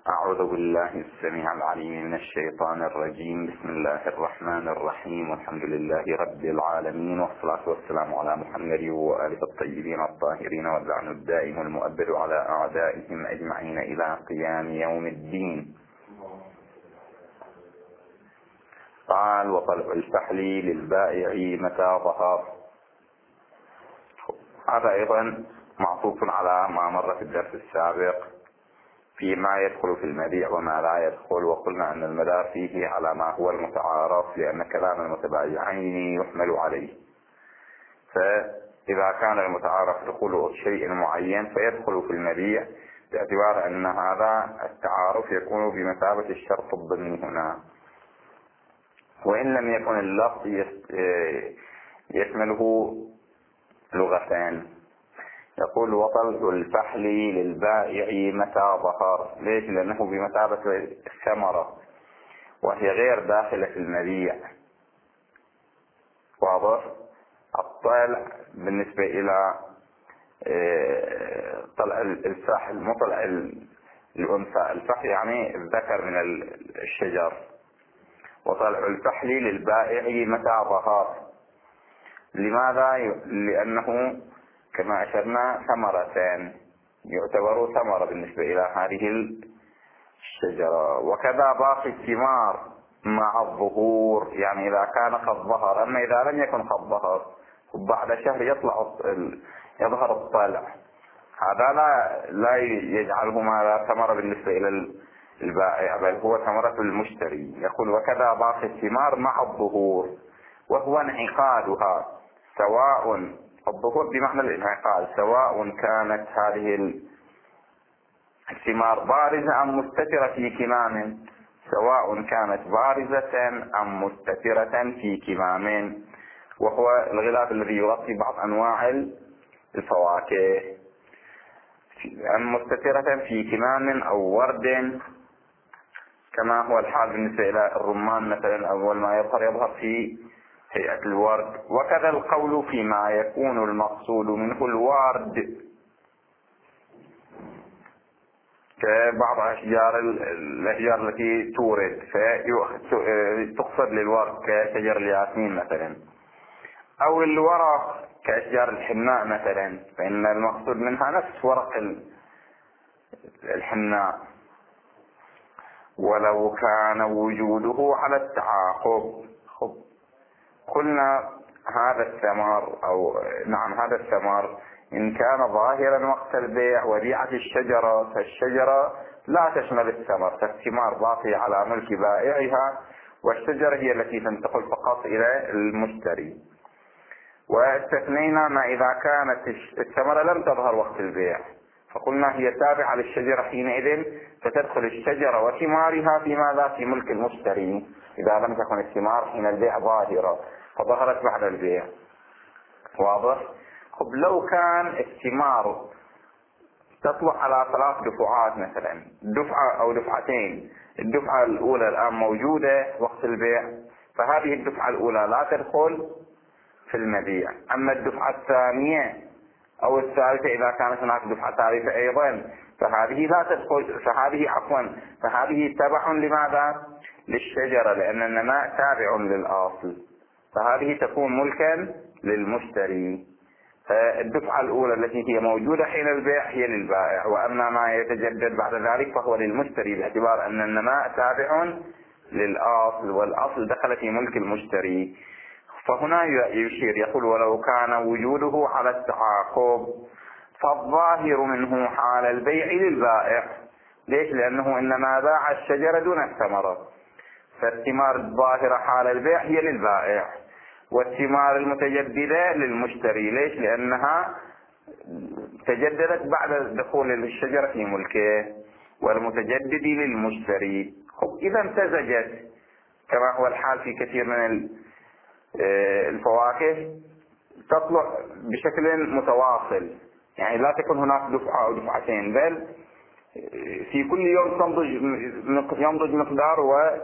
أعوذ بالله السميع العليم من الشيطان الرجيم. بسم الله الرحمن الرحيم، والحمد لله رب العالمين، والصلاة والسلام على محمد وآله الطيبين الطاهرين، واللعن الدائم المؤبد على أعدائهم أجمعين إلى قيام يوم الدين. قال: وطلع الفحل للبائع متى ظهر. هذا أيضا معطوف على ما مر في الدرس السابق فيما يدخل في المبيع وما لا يدخل، وقلنا أن المدار فيه على ما هو المتعارف، لأن كلام المتبايعين يحمل عليه. فإذا كان المتعارف دخول شيء معين فيدخل في المبيع، باعتبار أن هذا التعارف يكون بمثابة الشرط الضمني هنا، وإن لم يكن اللفظ يشمله لغتان. يقول: وطلع الفحل للبائع متى ظهر. ليش؟ لأنه بمثابة الثمرة وهي غير داخلة في المبيع. واضح؟ الطلع بالنسبة إلى طلع الفحل، مطلع الأنثى. الفحل يعني الذكر من الشجر. وطلع الفحل للبائع متى ظهر. لماذا؟ لأنه كما أشرنا ثمرتان، يعتبر ثمرة بالنسبة إلى هذه الشجرة. وكذا باقي الثمار مع الظهور، يعني إذا كان قد ظهر. أما إذا لم يكن قد ظهر بعد شهر يظهر الطلع، هذا لا يجعله ماذا ثمرة بالنسبة إلى البائع، بل هو ثمرة المشتري. يقول: وكذا باقي الثمار مع الظهور، وهو انعقادها، سواء الظهور بمعنى الانعقاد، سواء كانت هذه الثمار بارزة أم مستترة في كمام، سواء كانت بارزة أم مستترة في كمام، وهو الغلاف الذي يغطي بعض أنواع الفواكه، أم مستترة في كمام أو ورد، كما هو الحال بالنسبة إلى الرمان مثلا. أول ما يظهر في هيئة الورد. وكذا القول فيما يكون المقصود منه الورد، كبعض الأشجار التي تورد فتقصد للورد، كشجر الياسمين مثلا، أو الورق كأشجار الحناء مثلا، فإن المقصود منها نفس ورق الحناء. ولو كان وجوده على التعاقب. قلنا هذا الثمر هذا الثمر إن كان ظاهرا وقت البيع وديعة الشجرة، فالشجرة لا تشمل الثمر، فالثمار باقية على ملك بائعها، والشجرة هي التي تنتقل فقط إلى المشتري. واستثنينا ما إذا كانت الثمرة لم تظهر وقت البيع، فقلنا هي تابعة للشجرة حينئذ، فتدخل الشجرة وثمارها في ملك المشتري، إذا لم تكن الثمار حين البيع ظاهرة فظهرت بعد البيع. واضح؟ لو كان الثمار تطلع على 3 دفعات مثلا، دفعة أو دفعتين، الدفعة الأولى الآن موجودة وقت البيع، فهذه الدفعة الأولى لا تدخل في المبيع. أما الدفعة الثانية أو الثالثة، إذا كانت هناك دفعة ثالثة أيضا، فهذه لا تدخل، فهذه تبع لماذا؟ للشجرة، لأن النماء تابع للأصل، فهذه تكون ملكا للمشتري. الدفعة الأولى التي هي موجودة حين البيع هي للبائع، وأما ما يتجدد بعد ذلك فهو للمشتري، باعتبار أن النماء تابع للأصل، والأصل دخل في ملك المشتري. فهنا يشير، يقول: ولو كان وجوده على التعاقب، فالظاهر منه حال البيع للبائع. ليش؟ لأنه إنما باع الشجرة دون الثمرة، فالثمار الظاهرة حال البيع هي للبائع، والثمار المتجددة للمشتري. ليش؟ لأنها تجددت بعد دخول الشجرة في ملكه، والمتجدد للمشتري. إذا امتزجت، كما هو الحال في كثير من الفواكه، تطلع بشكل متواصل، يعني لا تكون هناك دفعة أو دفعتين، بل في كل يوم ينضج مقدار،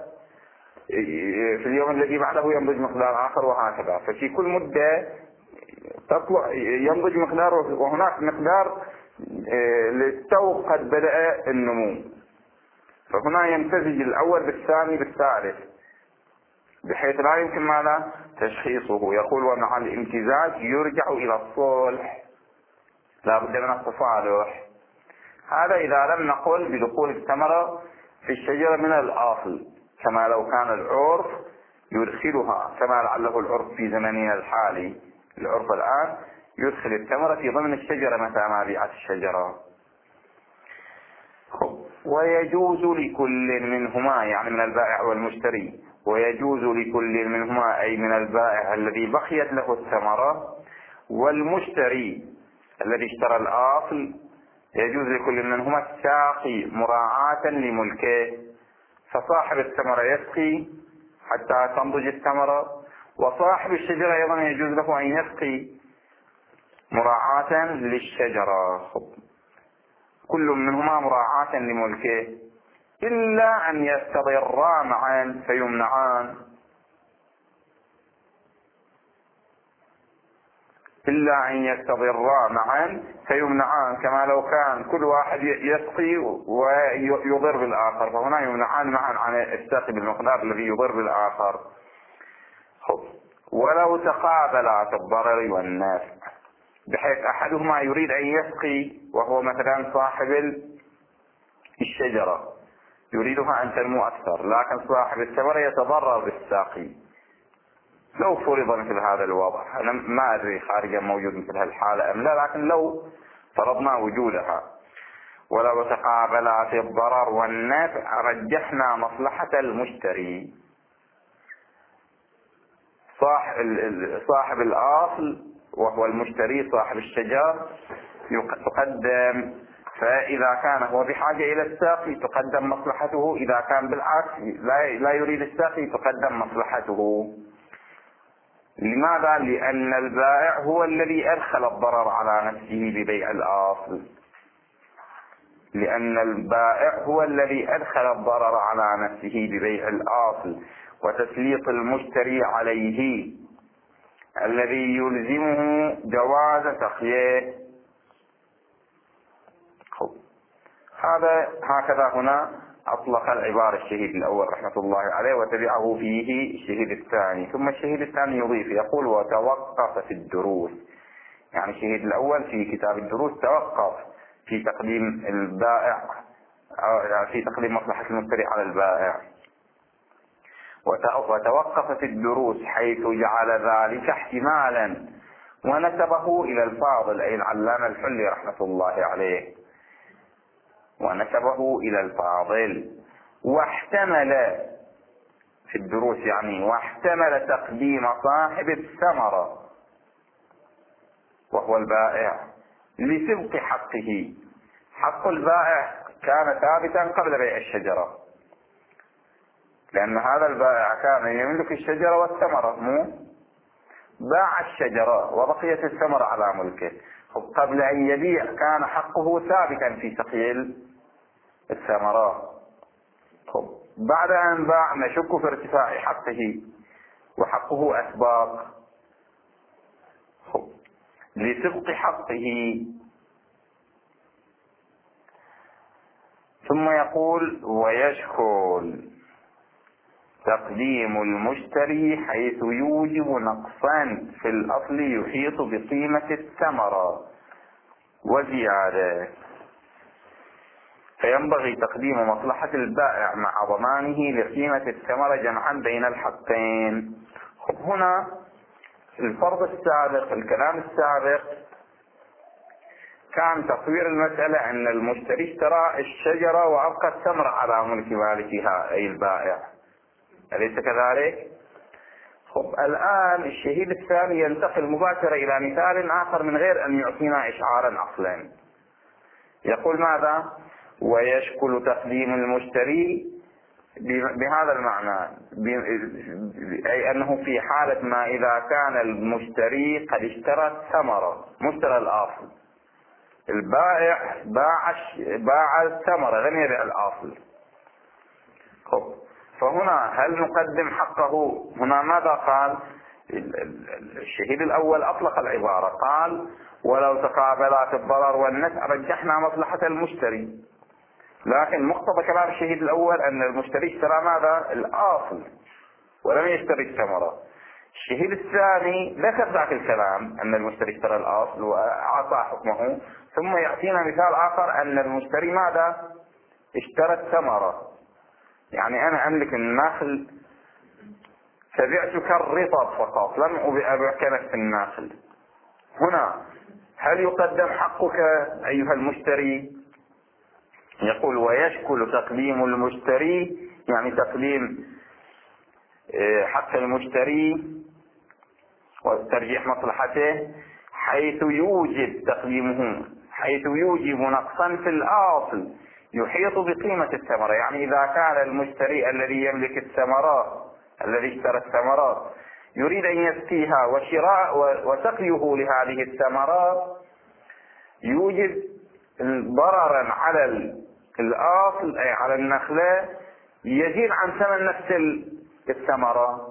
وفي اليوم الذي بعده ينضج مقدار آخر، وهكذا. ففي كل مدة تطلع ينضج مقدار، وهناك مقدار للتو قد بدأ النمو. فهنا يمتزج الأول بالثاني بالثالث، بحيث لا يمكن ماذا تشخيصه. يقول ومع الامتزاج يرجع إلى الصلح، لا بد من التصالح. هذا إذا لم نقل بدخول الثمرة في الشجرة من الأصل، كما لو كان العرف يدخلها، كما لعله العرف في زمننا الحالي، العرف الآن يدخل الثمرة في ضمن الشجرة متى ما بيعت الشجرة. ويجوز لكل منهما، يعني من البائع والمشتري، ويجوز لكل منهما أي من البائع الذي بقيت له الثمرة والمشتري الذي اشترى الأصل، يجوز لكل منهما الساقي مراعاة لملكه. فصاحب الثمرة يسقي حتى تنضج الثمرة، وصاحب الشجرة أيضا يجوز له أن يسقي مراعاة للشجرة، كل منهما مراعاة لملكه، إلا أن يستضرا معا فيمنعان. إلا أن يستضرا معا فيمنعان، كما لو كان كل واحد يسقي ويضر بالآخر، فهنا يمنعان معا عن السقي بالمقدار الذي يضر بالآخر. ولو تقابلا في الضرر والنفع، بحيث أحدهما يريد أن يسقي وهو مثلا صاحب الشجرة يريدها أن تنمو أكثر، لكن صاحب الثمرة يتضرر بالساقي. لو فرض مثل هذا الوضع، أنا ما أدري خارجا موجود مثل هالحالة أم لا، لكن لو فرضنا وجودها، ولو تقابلا في الضرر والنفع رجحنا مصلحة المشتري. صاحب الأصل وهو المشتري صاحب الشجر تقدم، فإذا كان هو بحاجة إلى الساقي تقدم مصلحته، إذا كان بالعكس لا يريد الساقي تقدم مصلحته. لماذا؟ لأن البائع هو الذي أدخل الضرر على نفسه ببيع الأصل، لأن البائع هو الذي أدخل الضرر على نفسه ببيع الأصل وتسليط المشتري عليه الذي يلزمه جواز تخييه. هكذا هنا أطلق العبارة الشهيد الأول رحمة الله عليه، وتبعه فيه الشهيد الثاني. ثم الشهيد الثاني يضيف يقول وتوقف في الدروس، يعني الشهيد الأول في كتاب الدروس توقف في تقديم البائع، يعني في تقديم مصلحة المشتري على البائع. وتوقف في الدروس حيث جعل ذلك احتمالا ونسبه إلى الفاضل أي العلامة الحلي رحمة الله عليه، ونسبه إلى الفاضل. واحتمل في الدروس يعني واحتمل تقديم صاحب الثمرة وهو البائع لسبق حقه. حق البائع كان ثابتا قبل بيع الشجرة، لأن هذا البائع كان يملك الشجرة والثمرة، باع الشجرة وبقيت الثمرة على ملكه. قبل أن يبيع كان حقه ثابتا في سقي الثمرات. بعد أن باع نشك في ارتفاع حقه، وحقه أسباق لسبق حقه. ثم يقول ويشكل تقديم المشتري حيث يوجب نقصا في الأصل يحيط بقيمة الثمرة وزيادة، فينبغي تقديم مصلحة البائع مع ضمانه لقيمة الثمرة جمعا بين الحقين. هنا الفرض السابق، الكلام السابق كان تصوير المسألة أن المشتري اشترى الشجرة وأبقى الثمرة على ملك مالكها أي البائع، أليس كذلك؟ الآن الشهيد الثاني ينتقل مباشرة إلى مثال آخر من غير أن يعطينا إشعارا أصلا. يقول ماذا؟ ويشكل تقديم المشتري بهذا المعنى، أي أنه في حالة ما إذا كان المشتري قد اشترى الثمرة مشترى الأصل، البائع باع الثمرة لم يبيع الأصل. فهنا هل نقدم حقه؟ هنا ماذا قال الشهيد الأول؟ أطلق العبارة قال ولو تقابلا في الضرر والنفع رجحنا مصلحة المشتري. لكن مقتضى كلام الشهيد الأول أن المشتري اشترى ماذا؟ الأصل ولم يشتري الثمرة. الشهيد الثاني ذكر ذاك الكلام أن المشتري اشترى الأصل وأعطى حكمه، ثم يأتينا مثال آخر أن المشتري ماذا؟ اشترى الثمرة. يعني أنا أملك النخل فبعتك الرطب فقط، لم أبيعك نفس النخل. هنا هل يقدم حقك أيها المشتري؟ يقول ويشكل تقديم المشتري، يعني تقديم حق المشتري وترجيح مصلحته، حيث يوجب تقديمه، حيث يوجب نقصا في الأصل يحيط بقيمة الثمرة. يعني إذا كان المشتري الذي يملك الثمرات، الذي اشترى الثمرات، يريد أن يسقيها وسقيه لهذه الثمرات يوجب ضررا على الأصل أي على النخلة يزيد عن ثمن نفس الثمرة.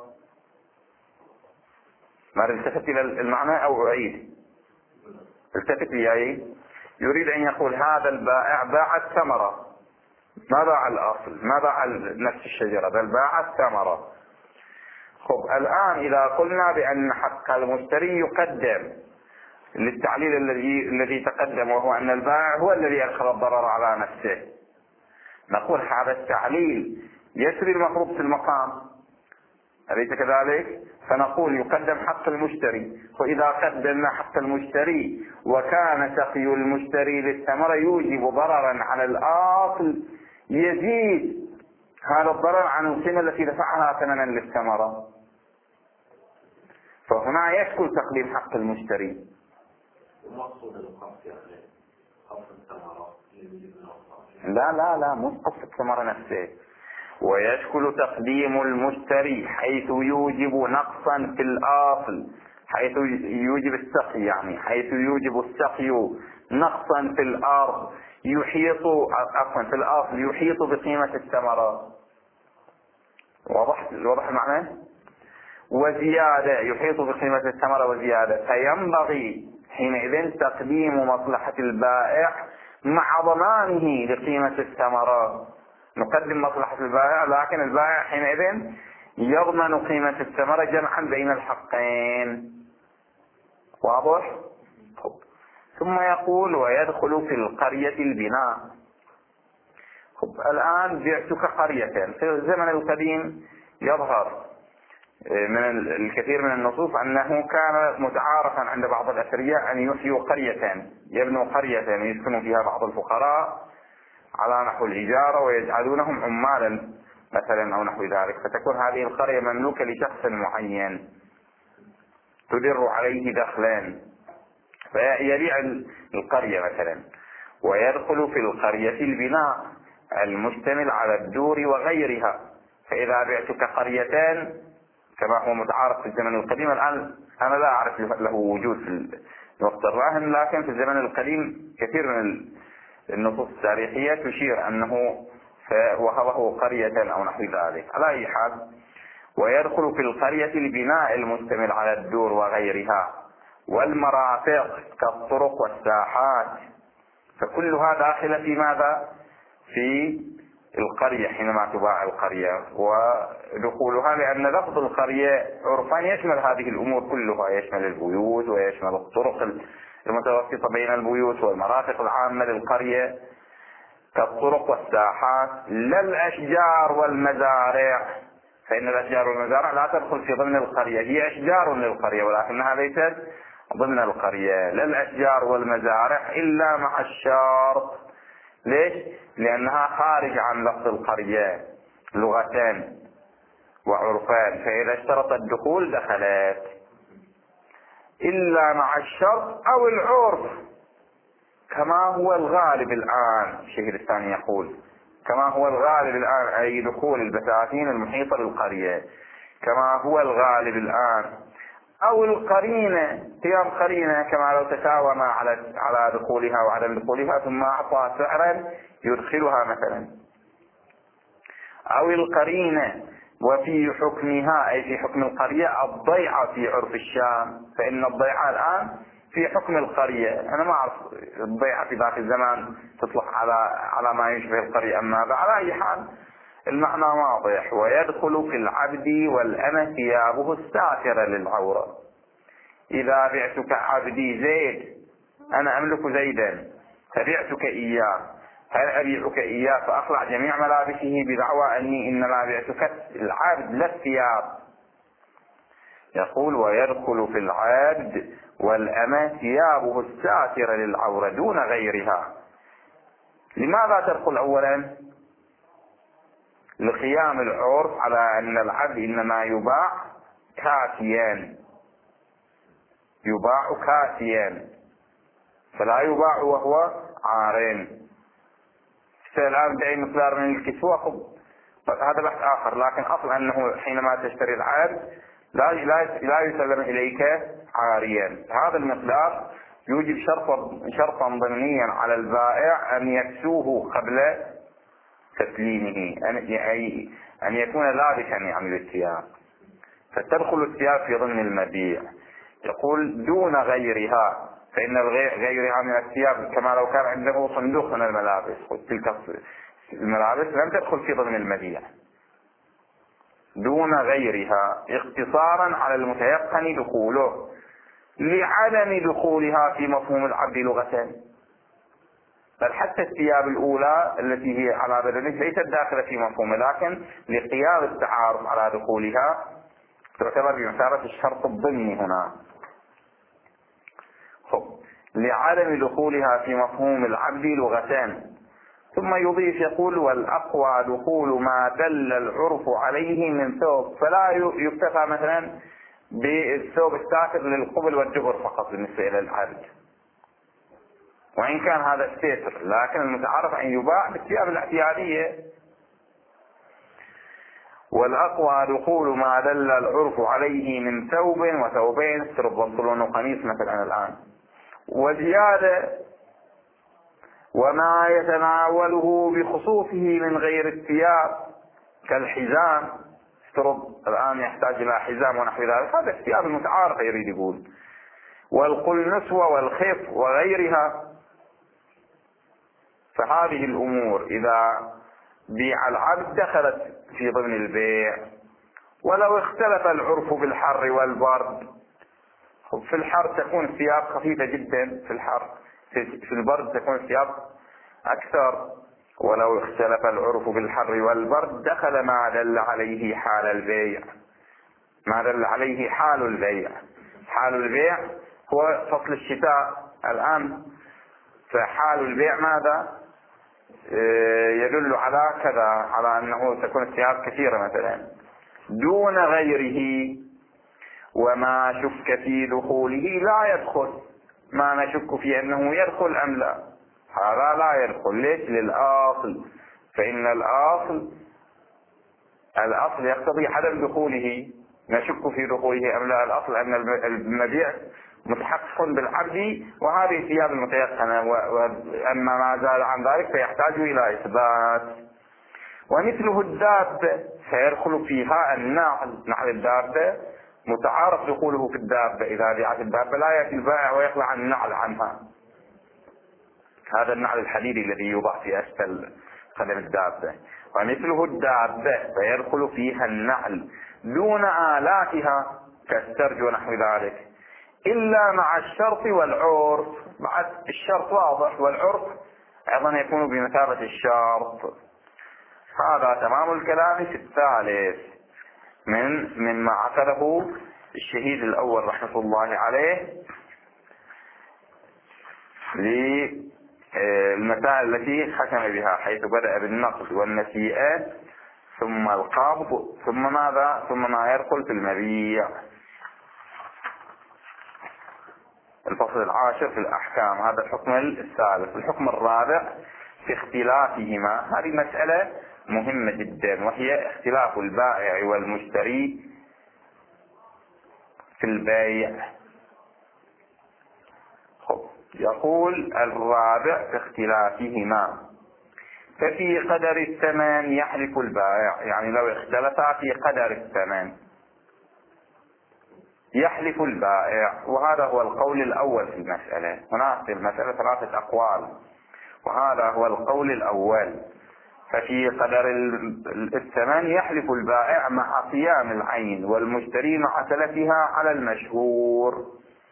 ما التفت إلى المعنى أو أعيد؟ التفت إليه. يريد أن يقول هذا البائع باع الثمرة، ما باع الأصل، ما باع نفس الشجرة، بل باع الثمرة. خب الآن إذا قلنا بأن حق المشتري يقدم للتعليل الذي تقدم، وهو أن البائع هو الذي أدخل الضرر على نفسه، نقول هذا التعليل يسري المفروض في المقام، أليس كذلك؟ فنقول يقدم حق المشتري. وإذا قدمنا حق المشتري وكان سقي المشتري للثمرة يوجب ضررا على الأصل يزيد هذا الضرر عن القيمة التي دفعها ثمنا للثمرة، فهنا يشكل تقديم حق المشتري. المقصود القصد يعني قصد الثمرة لا مو قصد الثمرة نفسه. ويشكل تقديم المشتري حيث يوجب نقصا في الأصل، حيث يوجب السقي، يعني حيث يوجب السقي نقصا في الأرض يحيط في الأصل يحيط بقيمة الثمرة. واضح المعنى؟ وزيادة يحيط بقيمة الثمرة وزيادة، فينبغي حينئذ تقديم مصلحة البائع مع ضمانه لقيمة الثمرة. نقدم مصلحة البائع، لكن البائع حينئذ يضمن قيمة الثمرة جمعا بين الحقين. واضح؟ ثم يقول ويدخل في القرية البناء. الآن بعتك قرية. في الزمن القديم يظهر من الكثير من النصوص أنه كان متعارفا عند بعض الأثرياء أن يحيوا قرية، يبنوا قرية يسكن فيها بعض الفقراء على نحو الإجارة ويجعلونهم عمالا مثلا أو نحو ذلك، فتكون هذه القرية مملوكة لشخص معين تدر عليه دخلان فيبيع القرية مثلا. ويدخل في القرية البناء المشتمل على الدور وغيرها. فإذا بعتك قريتان كما هو متعارف في الزمن القديم، الآن أنا لا أعرف له وجود في الوقت الراهن، لكن في الزمن القديم كثير من النصوص التاريخية تشير أنه وهبه قرية أو نحو ذلك. على أي حال، ويدخل في القرية البناء المشتمل على الدور وغيرها والمرافق كالطرق والساحات، فكلها داخلة في ماذا؟ في القرية حينما تباع القرية ودخولها، لأن لفظ القرية عرفا يشمل هذه الأمور كلها، يشمل البيوت ويشمل الطرق المتوسطة بين البيوت والمرافق العامة للقرية كالطرق والساحات، لا الأشجار والمزارع، فإن الأشجار والمزارع لا تدخل في ضمن القرية، هي أشجار للقرية ولكنها ليست ضمن القرية. لا الأشجار والمزارع إلا مع الشرط. ليش؟ لأنها خارج عن لفظ القرية لغتان وعرفان، فإذا اشترط الدخول دخلت، إلا مع الشرط أو العرف كما هو الغالب الآن. الشيخ الثاني يقول كما هو الغالب الآن، أي دخول البساتين المحيطة للقرية كما هو الغالب الآن، أو القرينة، قيام قرينة كما لو تساوم على دخولها وعدم دخولها ثم أعطى سعرا يدخلها مثلا، أو القرينة وفي حكمها أي في حكم القرية الضيعة في عرف الشام، فإن الضيعة الآن في حكم القرية. أنا ما أعرف البيعة في ذاك الزمان تطلق على ما يشبه القرية أم ماذا. على أي حال المعنى واضح. ويدخل في العبد والأمة ثيابه الساترة للعورة. إذا بعتك عبدي زيد، أنا أملك زيدا فبعتك إياه، هل أبيعك إياه فأخلع جميع ملابسه بدعوى أني إنما بعتك العبد لا الثياب؟ يقول ويدخل في العبد والأمة ثيابه الساترة للعورة دون غيرها. لماذا تدخل؟ أولا لقيام العرف على أن العبد إنما يباع كاسيا، يباع كاسيا فلا يباع وهو عارين. الآن بأي مقدار من الكسوة هذا بحث آخر، لكن أصل أنه حينما تشتري العبد لا يسلم إليك عاريا. هذا المقدار يوجب شرطا ضمنيا على البائع أن يكسوه قبل تسليمه، أن يكون لابسا يعني للثياب، فتدخل الثياب في ضمن المبيع. يقول دون غيرها، فإن غيرها من الثياب كما لو كان عنده صندوق من الملابس، وتلك الملابس لم تدخل في ضمن المبيع. دون غيرها اختصارا على المتيقن دخوله لعدم دخولها في مفهوم العبد لغة، بل حتى الثياب الأولى التي هي على بدنه ليست داخلة في مفهومه، لكن لقيام التعارف على دخولها تعتبر بمثابة الشرط الضمني هنا. لعدم دخولها في مفهوم العبد لغتان. ثم يضيف يقول والأقوى دخول ما دل العرف عليه من ثوب، فلا يكتفى مثلا بالثوب الساتر للقبل والدبر فقط بالنسبة إلى العبد، وإن كان هذا الستر، لكن المتعارف أن يباع بالثياب الاعتيادية. والأقوى دخول ما دل العرف عليه من ثوب وثوبين، ستر البنطلون وقميص مثلا الآن. وزيادة وما يتناوله بخصوصه من غير الثياب كالحزام، ستر الآن يحتاج إلى حزام ونحو ذلك، هذا الثياب المتعارف يريد يقول. والقلنسوة والخف وغيرها. فهذه الأمور إذا بيع العبد دخلت في ضمن البيع. ولو اختلف العرف بالحر والبرد، في الحر تكون الثياب خفيفة جدا، في الحر في البرد تكون الثياب أكثر. ولو اختلف العرف بالحر والبرد دخل ما دل عليه حال البيع، ما دل عليه حال البيع. حال البيع هو فصل الشتاء الآن، فحال البيع ماذا يدل على كذا، على أنه تكون الثياب كثيرة مثلا. دون غيره وما شك في دخوله لا يدخل، ما نشك في أنه يدخل أم لا، هذا لا يدخل. ليش؟ للأصل، فإن الأصل يقتضي عدم دخوله، نشك في دخوله أم لا. الأصل أن المبيع متحقق بالعبد وهذه الثياب المتيقنة، وأما ما زال عن ذلك فيحتاج إلى إثبات. ومثله الدابة فيدخل فيها النعل، نعل الدابة متعارف دخوله في الدابة. إذا بيعت الدابة لا يأتي البائع ويخلع النعل عنها، هذا النعل الحديدي الذي يوضع في أسفل قدم الدابة. ومثله الدابة فيدخل فيها النعل دون آلاتها كالسرج ونحو ذلك، إلا مع الشرط والعرف. بعد الشرط واضح والعرف أيضا يكون بمثابة الشرط. هذا تمام الكلام في الثالث مما عقده الشهيد الأول رحمة الله عليه للمسائل التي حكم بها، حيث بدأ بالنقد والنسيئة ثم القبض ثم ماذا؟ ثم ما يدخل في المبيع. الفصل العاشر في الأحكام، هذا الحكم الثالث. الحكم الرابع في اختلافهما، هذه مسألة مهمة جدا، وهي اختلاف البائع والمشتري في البيع. يقول الرابع في اختلافهما ففي قدر الثمن يحلف البائع، يعني لو اختلفا في قدر الثمن يحلف البائع، وهذا هو القول الأول في المسألة. هناك في المسألة 3 أقوال، وهذا هو القول الأول. ففي قدر الثمن يحلف البائع مع قيام العين، والمشتري مع تلفها على المشهور.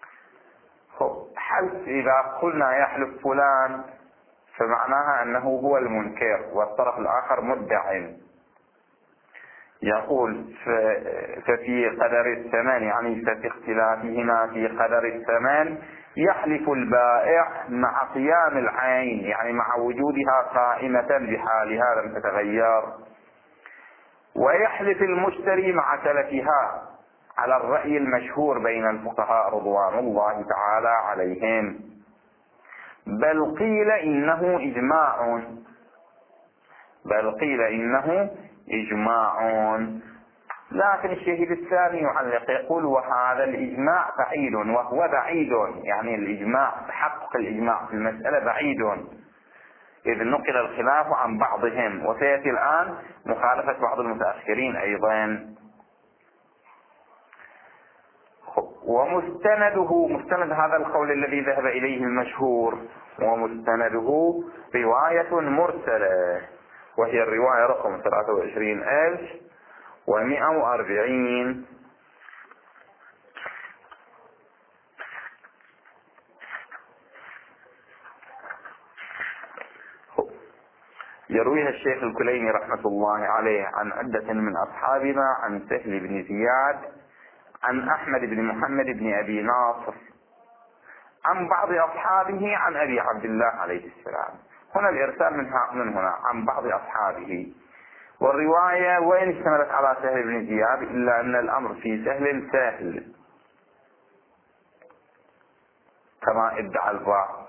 حلف إذا قلنا يحلف فلان فمعناها أنه هو المنكر والطرف الآخر مدع. يقول ففي قدر الثمن، يعني ففي اختلافهما في قدر الثمن يحلف البائع مع قيام العين، يعني مع وجودها قائمة بحالها لم تتغير، ويحلف المشتري مع تلفها على الرأي المشهور بين الفقهاء رضوان الله تعالى عليهم. بل قيل إنه إجماع. لكن الشهيد الثاني يعلق يقول وهذا الإجماع بعيد، وهو بعيد، يعني الإجماع، تحقق الإجماع في المسألة بعيد، إذ نقل الخلاف عن بعضهم، وسيأتي الآن مخالفة بعض المتأخرين أيضا. مستند هذا القول الذي ذهب إليه المشهور، ومستنده رواية مرسلة، وهي الرواية رقم 23,140. يرويها الشيخ الكليني رحمة الله عليه عن عدة من أصحابنا، عن سهل بن زياد، عن أحمد بن محمد بن أبي ناصر، عن بعض أصحابه عن أبي عبد الله عليه السلام. هنا الإرسال من هنا عن بعض أصحابه. والرواية وإن اشتملت على سهل بن زياد إلا أن الأمر في سهل كما ادعى البعض،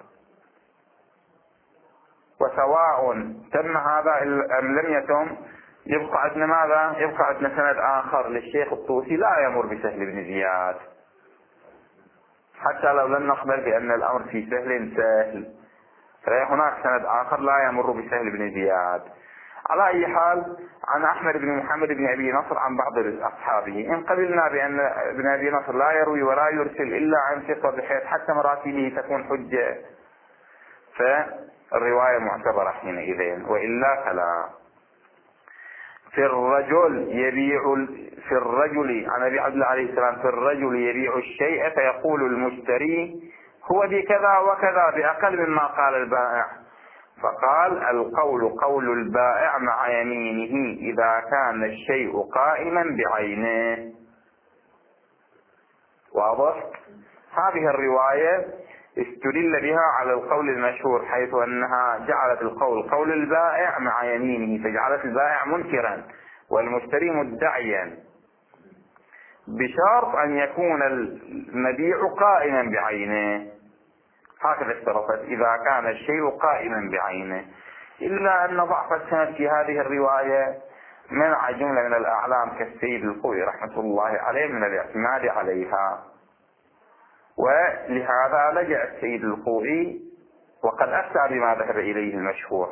وسواء تم هذا أم لم يتم يبقى عندنا ماذا؟ يبقى عندنا سند آخر للشيخ الطوسي لا يمر بسهل بن زياد، حتى لو لم نقبل بأن الأمر في سهل، فهناك سند آخر لا يمر بسهل بن زياد. على أي حال، عن أحمد بن محمد بن أبي نصر عن بعض أصحابه، إن قبلنا بأن ابن أبي نصر لا يروي ولا يرسل إلا عن ثقة بحيث حتى مراسيله تكون حجة، فالرواية معتبرة حينئذ، وإلا فلا. في الرجل عن أبي عبد الله عليه السلام، في الرجل يبيع الشيء فيقول المشتري هو بكذا وكذا بأقل مما قال البائع، فقال القول قول البائع مع يمينه إذا كان الشيء قائما بعينه. واضح؟ هذه الرواية استدل بها على القول المشهور، حيث أنها جعلت القول قول البائع مع يمينه، فجعلت البائع منكرا والمشتري مدعيا، بشرط أن يكون المبيع قائما بعينه. هكذا اشترطت إذا كان الشيء قائما بعينه، إلا أن ضعف السند في هذه الرواية منع جملة من الأعلام كالسيد الخوئي رحمة الله عليه من الاعتماد عليها، ولهذا لجأ السيد الخوئي وقد أفتى بما ذهب إليه المشهور،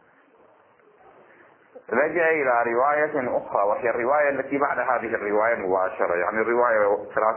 لجأ إلى رواية أخرى، وهي الرواية التي بعد هذه الرواية مباشرة، يعني الرواية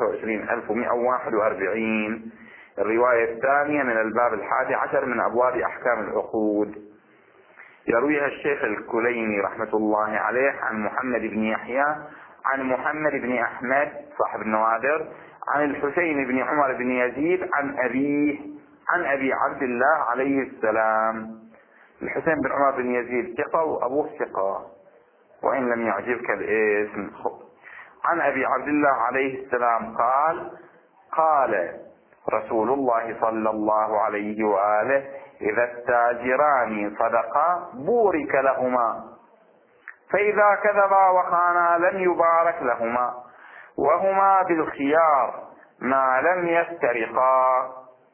23,141، الرواية الثانية من الباب 11 من أبواب أحكام العقود. يرويها الشيخ الكليني رحمة الله عليه عن محمد بن يحيى، عن محمد بن أحمد صاحب النوادر، عن الحسين بن عمر بن يزيد عن أبيه، عن أبي عبد الله عليه السلام. الحسين بن عمر بن يزيد ثقة وأبوه ثقة وإن لم يعجبك الاسم. عن أبي عبد الله عليه السلام قال رسول الله صلى الله عليه وآله إذا التاجران صدقا بورك لهما، فإذا كذبا وخانا لم يبارك لهما، وهما بالخيار ما لم يفترقا،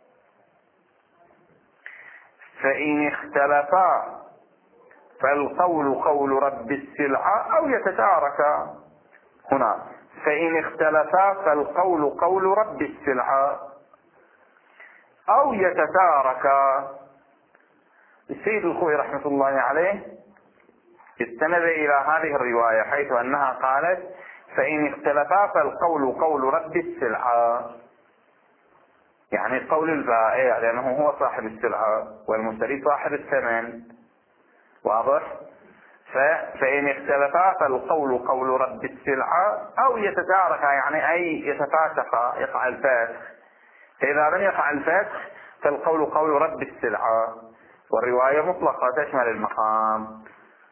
فإن اختلفا فالقول قول رب السلعة أو يتشاركا. هنا فإن اختلفا فالقول قول رب السلعة أو يتشاركا. السيد الخوئي رحمة الله عليه استند إلى هذه الرواية حيث أنها قالت فإن اختلفا فالقول قول رب السلعة، يعني قول البائع لأنه هو صاحب السلعة والمشتري صاحب الثمن، واضح؟ فإن اختلفا فالقول قول رب السلعة أو يتداركا، يعني أي يتفاسخا، يقع الفاسخ. فإذا لم يقع الفاسخ فالقول قول رب السلعة، والرواية مطلقة تشمل المقام.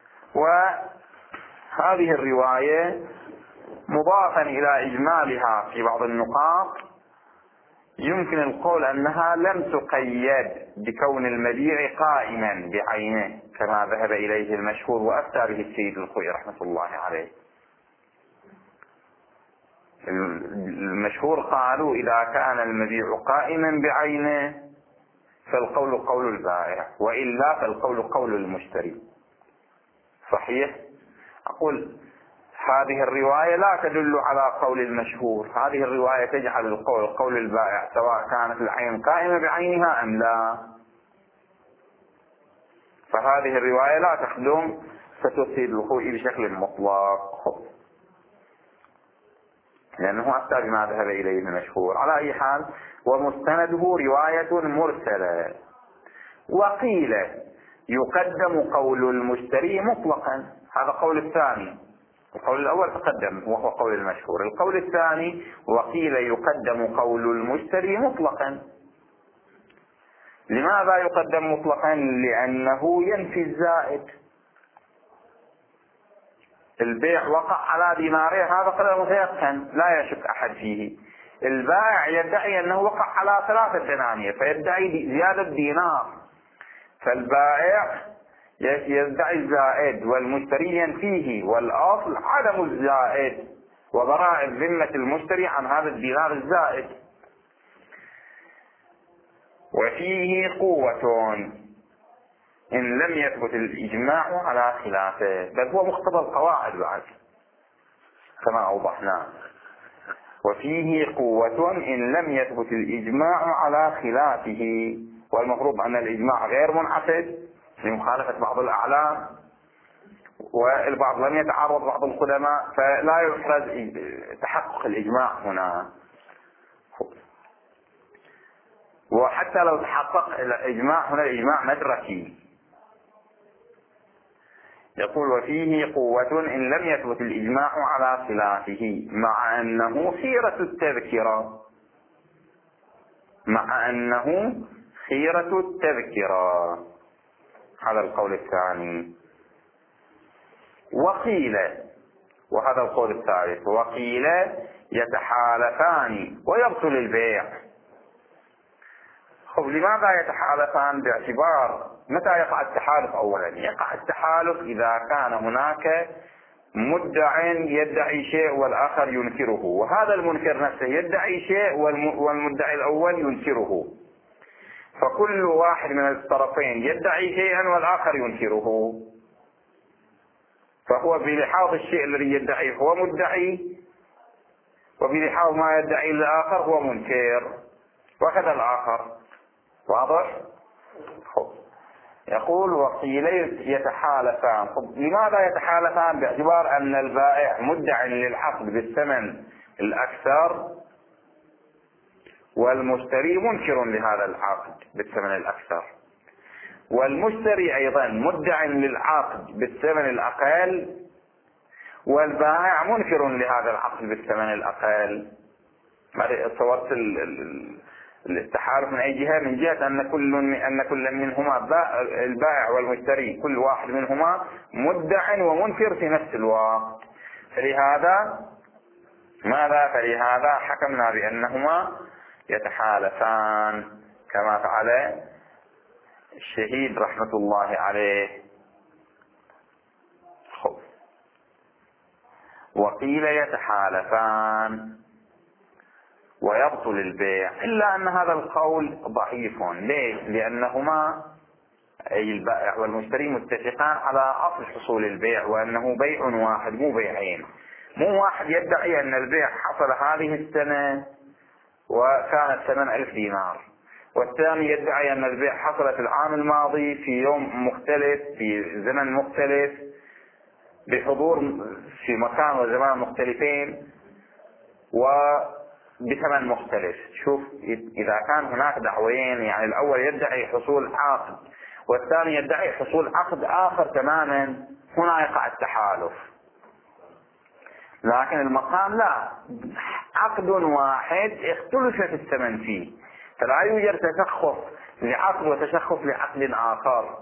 وهذه الرواية مضافا إلى إجمالها في بعض النقاط يمكن القول أنها لم تقيد بكون المبيع قائما بعينه كما ذهب إليه المشهور وأفتى به السيد الخوئي رحمة الله عليه. المشهور قالوا إذا كان المبيع قائما بعينه فالقول قول البائع، وإلا فالقول قول المشتري. صحيح؟ أقول هذه الرواية لا تدل على قول المشهور، هذه الرواية تجعل القول قول البائع سواء كانت العين قائمة بعينها أم لا. فهذه الرواية لا تخدم فتفيد الخوئي بشكل مطلق، لأنه أفتى بما ذهب إليه المشهور. على أي حال، ومستنده رواية مرسلة. وقيل يقدم قول المشتري مطلقا، هذا قول الثاني. القول الأول تقدم وهو قول المشهور. القول الثاني وقيل يقدم قول المشتري مطلقا. لماذا يقدم مطلقا؟ لأنه ينفي الزائد. البيع وقع على دينارين، هذا قدر متيقن لا يشك أحد فيه. البائع يدعي أنه وقع على 3 دنانير فيدعي زيادة دينار، فالبائع يدعي الزائد والمشتري ينفيه، والأصل عدم الزائد وبراء ذمة المشتري عن هذا الدينار الزائد. وفيه قوة إن لم يثبت الإجماع على خلافه، بل هو مقتضى القواعد بعد كما أوضحنا. وفيه قوة إن لم يثبت الإجماع على خلافه، والمفروض أن الإجماع غير منعقد لمخالفة بعض الأعلام، والبعض لم يتعرض بعض القدماء، فلا يحرز تحقق الإجماع هنا. وحتى لو تحقق الإجماع هنا الإجماع مدركي. يقول وفيه قوة إن لم يثبت الإجماع على خلافه مع أنه خيرة التذكرة، مع أنه خيرة التذكرة. هذا القول الثاني. وقيل، وهذا القول الثالث، وقيل يتحالفان ويبطل البيع. خب لماذا يتحالفان؟ باعتبار متى يقع التحالف؟ أولا يقع التحالف إذا كان هناك مدع يدعي شيء والآخر ينكره، وهذا المنكر نفسه يدعي شيء والمدعي الأول ينكره، فكل واحد من الطرفين يدعي شيئا والآخر ينكره، فهو بلحاظ الشيء الذي يدعيه هو مدعي، وبلحاظ ما يدعي الآخر هو منكر، وكذا الآخر. واضح؟ يقول وقيل يتحالفان. لماذا يتحالفان؟ باعتبار أن البائع مدع للعقد بالثمن الأكثر، والمشتري منكر لهذا العقد بالثمن الأكثر، والمشتري أيضا مدع للعقد بالثمن الأقل، والبائع منكر لهذا العقد بالثمن الأقل. صورت التحالف من أي جهة؟ من جهة أن كل منهما البائع والمشتري كل واحد منهما مدع ومنكر في نفس الوقت. فلهذا فلهذا حكمنا بأنهما يتحالفان كما فعل الشهيد رحمة الله عليه. وقيل يتحالفان ويبطل البيع، إلا أن هذا القول ضعيف. ليش؟ لأنهما أي البائع والمشتري متفقان على أصل حصول البيع، وأنه بيع واحد مو بيعين. مو واحد يدعي أن البيع حصل هذه السنة وكان الثمن 1000 دينار، والثاني يدعي أن البيع حصل في العام الماضي في يوم مختلف في زمن مختلف بحضور في مكان وزمان مختلفين وبثمن مختلف. شوف، إذا كان هناك دعوين، يعني الأول يدعي حصول عقد والثاني يدعي حصول عقد آخر تماما، هنا يقع التحالف. لكن المقام لا، عقد واحد اختلفت الثمن فيه، فلا يوجد تشخص لعقد وتشخص لعقد آخر.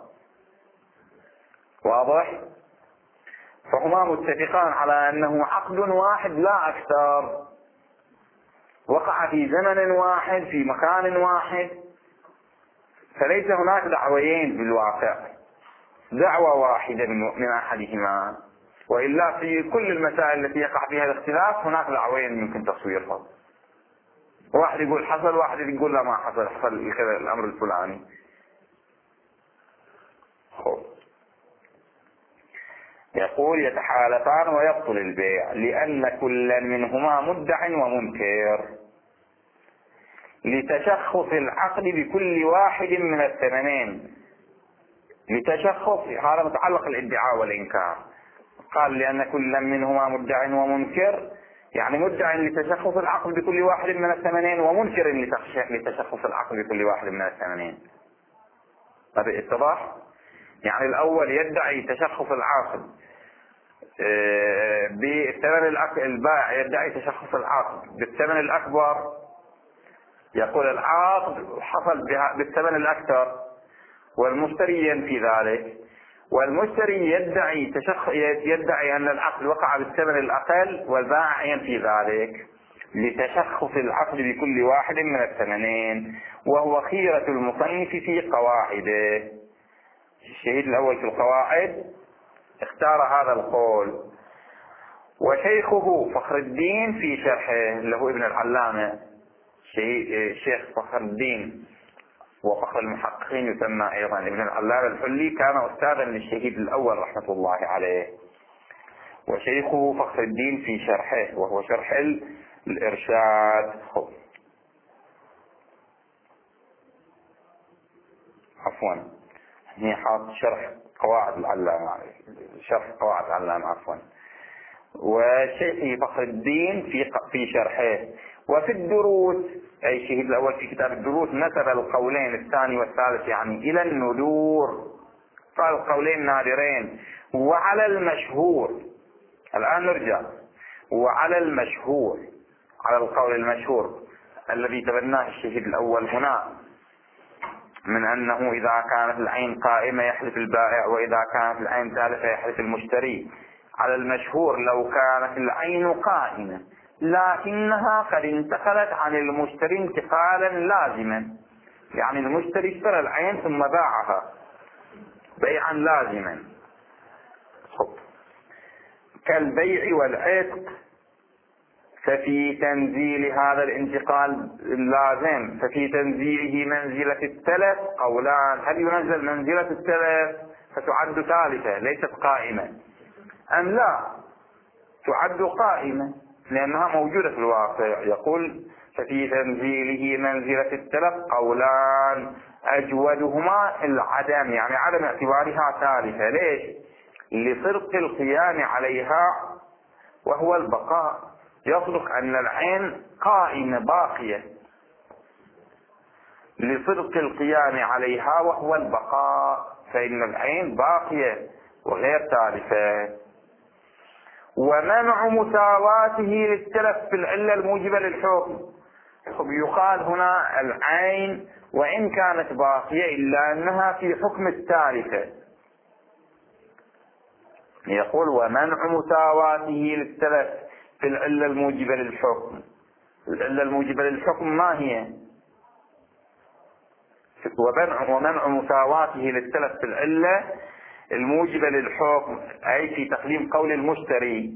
واضح؟ فهما متفقان على أنه عقد واحد لا أكثر، وقع في زمن واحد في مكان واحد، فليس هناك دعويين بالواقع، دعوة واحدة من أحدهما. وإلا في كل المسائل التي يقع فيها الاختلاف هناك دعوين يمكن تصويرها، واحد يقول حصل، واحد يقول لا ما حصل، حصل كذا الأمر الفلاني. يقول يتحالفان ويبطل البيع لأن كل منهما مدع ومنكر لتشخص العقد بكل واحد من الثمنين. لتشخص هذا متعلق الادعاء والإنكار. قال لأن كل منهما مدع ومنكر، يعني مدع لتشخص العقد بكل واحد من الثمنين، ومنكر لتشخص العقد بكل واحد من الثمنين. هذا اتضح؟ يعني الأول يدعي تشخص العقد بالثمن البائع يدعي تشخص العقد بالثمن الأكبر، يقول العقد حصل بالثمن الأكثر والمشتري ينفي ذلك، والمشتري يدعي أن العقد وقع بالثمن الأقل والبائع ينفي ذلك، لتشخص العقد بكل واحد من الثمنين، وهو خيرة المصنف في قواعده. الشهيد الأول في القواعد اختار هذا القول، وشيخه فخر الدين في شرحه له ابن العلامة شيخ فخر الدين وفخر المحققين يسمى أيضا ابن العلامة الحلي، كان أستاذا للشهيد الأول رحمة الله عليه. وشيخه فخر الدين في شرحه وهو شرح الإرشاد. عفوا، هي حاط شرح قواعد العلامة، شرح قواعد العلامة عفوا. وشيخه فخر الدين في شرحه. وفي الدروس، أي الشهيد الأول في كتاب الدروس نسب القولين الثاني والثالث يعني إلى الندور، فالقولين نادرين. وعلى المشهور، الآن نرجع، وعلى المشهور، على القول المشهور الذي تبناه الشهيد الأول هنا من أنه إذا كانت العين قائمة يحلف البائع، وإذا كانت العين تالفة يحلف المشتري. على المشهور لو كانت العين قائمة لكنها قد انتقلت عن المشتري انتقالا لازما، يعني المشتري اشترى العين ثم باعها بيعا لازما كالبيع والعتق، ففي تنزيل هذا الانتقال اللازم، ففي تنزيله منزلة التلف قولان. هل ينزل منزلة التلف فتعد ثالثة ليست قائمة، أم لا تعد قائمة لأنها موجودة في الواقع؟ يقول ففي تنزيله منزلة التلف قولان، أجودهما العدم، يعني عدم اعتبارها ثالثة. ليش؟ لصدق القيام عليها وهو البقاء. يصدق أن العين قائمة باقية لصدق القيام عليها وهو البقاء، فإن العين باقية وغير ثالثة. ومنع مساواته للتلف في العلة الموجبة للحكم. يقال هنا العين وإن كانت باقية إلا أنها في حكم الثالثة. يقول ومنع مساواته للتلف في العلة الموجبة للحكم. العلة الموجبة للحكم ما هي؟ ومنع مساواته للتلف في العلة الموجبة للحكم أي في تقديم قول المشتري،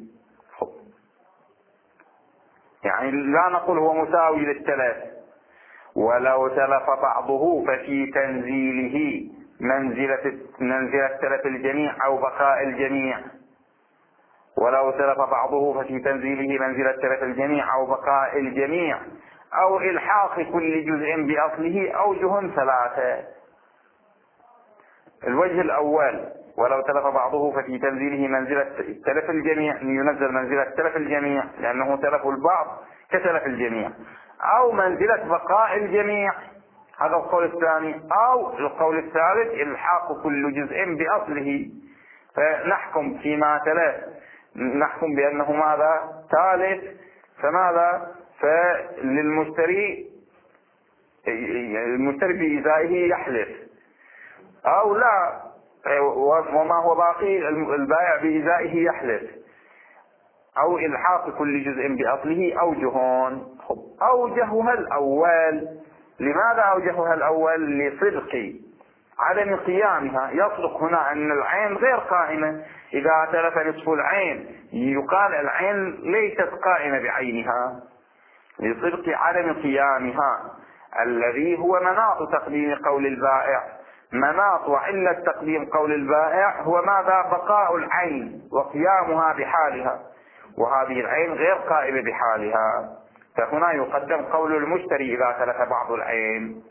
يعني لا نقول هو مساوي للتلف. ولو تلف بعضه ففي تنزيله منزلة تلف الجميع أو بقاء الجميع. ولو تلف بعضه ففي تنزيله منزلة تلف الجميع أو بقاء الجميع أو إلحاق كل جزء بأصله أوجه ثلاثة. الوجه الأول ولو تلف بعضه ففي تنزيله منزلة تلف الجميع، ينزل منزلة تلف الجميع لأنه تلف البعض كتلف الجميع، أو منزلة بقاء الجميع، هذا القول الثاني. أو القول الثالث إلحاق كل جزء بأصله، فنحكم فيما تلف نحكم بأنه ماذا ثالث، فماذا فللمشتري المشتري بإزائه يحلف، أو لا وما هو باقي البائع بإزائه يحلف، أو إلحاق كل جزء بأصله. أوجهون، أوجهها الأول. لماذا أوجهها الأول؟ لصدق عدم قيامها. يصدق هنا أن العين غير قائمة، إذا تلف نصف العين يقال العين ليست قائمة بعينها لصدق عدم قيامها، الذي هو مناط تقديم قول البائع. مناط وعلة تقديم قول البائع هو ماذا؟ بقاء العين وقيامها بحالها، وهذه العين غير قائمة بحالها، فهنا يقدم قول المشتري إذا تلف بعض العين.